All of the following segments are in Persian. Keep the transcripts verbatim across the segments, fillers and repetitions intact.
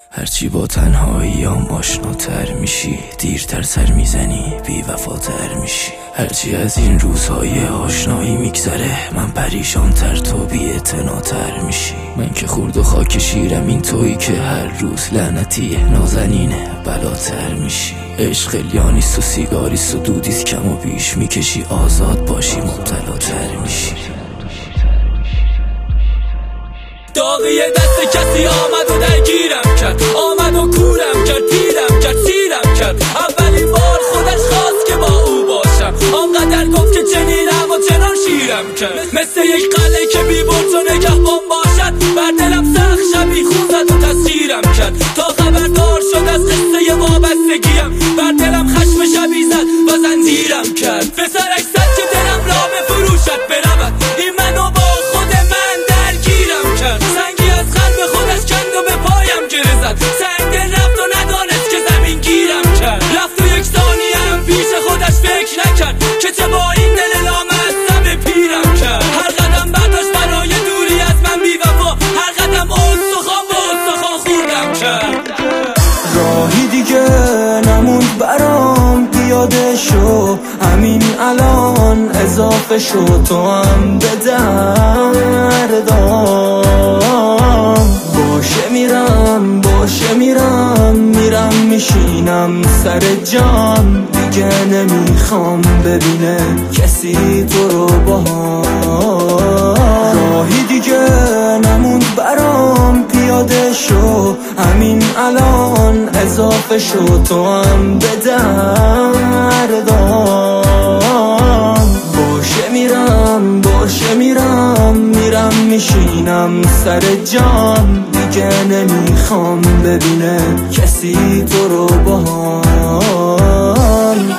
هرچی با تنهاییام آشناتر میشی، دیرتر سر میزنی بی وفاتر میشی. هرچی از این روزهای آشنایی میگذره، من پریشانتر تو بی اعتناتر میشی. من که خورد و خاک شیرم، این تویی که هر روز لعنتی نازنینه بلاتر میشی. عشق لیانیست و سیگاریست و دودیست، کم و بیش میکشی آزاد باشی مبتلاتر میشی. داغی دست کسی آمد و درگیرم کرد، آمد و کورم کرد، پیرم کرد، سیرم کرد. اولین بار خودش خواست که با او باشم، آنقدر گفت که چنینم و چنان شیرم کرد. مثل یک قلعه که بی برج و نگهبان باشد، بر دلم سخت شبی خون زد و تسخیرم کرد. تا خبردار شد از قصه وابستگیم، بر دلم خشم شبی زد و زنجیرم کرد. پسرش زد که دلم را بفروشد برود، این منو با خود من درگیرم کرد. سنگی از قلب خودش کند و به پایم گره زد، سنگ دل رفت و ندانست که زمین گیرم کرد. رفت و یک ثانیه هم پیش خودش فکر نکرد که چه با این دل لامصب پیرم کرد. هر قدم برداشت برای دوری از من بی وفا، هر قدم استخوان به استخوان خوردم کرد. راهی دیگه نموند برام، پیاده شو همین الان، اضافه شو تو هم به دردام. باشه میرم باشه میرم میرم میشینم سر جام، دیگه نمیخوام ببینه کسی تو رو باهام. راهی دیگه نموند برام، پیاده شو همین الان، اضافه شو تو هم به دردام. باشه میرم باشه میرم میرم میشینم سر جام، دیگه نمیخوام ببینه کسی تو رو باهام.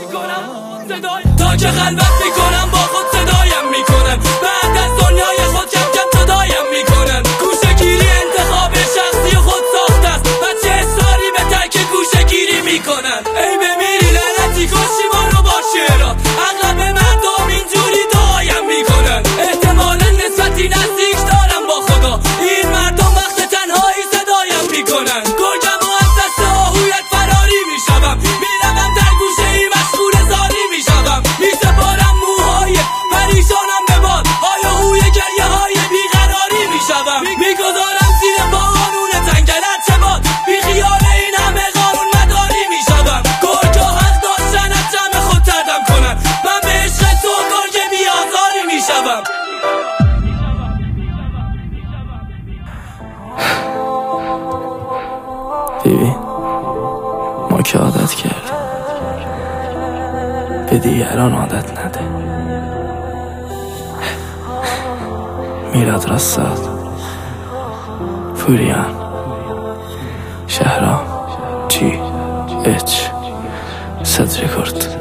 تا که خلوت میکنم با خود صدایم میکنن، بعد از دنیای خود کم کم صدایم میکنن. گوشه گیری انتخاب شخصی خود ساخته است، بچه اصراری به ترک گوشه گیری میکنن. ای بمیری لعنتی کشی ما رو با شعرات، اغلب مردم اینجوری دعایم میکنن. احتمالا نسبتی نزدیک دارم با خدا، این مردم وقت تنهایی صدایم میکنن. گرگم و از دست آهویت فراری میشوم، میروم در گوشه ای مشغول زاری میشوم. میسپارم موهای پریشانم به باد، های و هوی گریه های بیقراری میشوم. میگذارم زیر پا قانون تنگلر چه باد، بی خیال این همه قانون مداری میشوم. گرگا حق داشتن از جمع خود تردم کنن، من به عشق تو گرگ بیازاری میشوم. ببین ما که عادت کردیم، به دیگران عادت نده. میراد رساد، پوریان، شهرام، جی اچ، صدر کرد.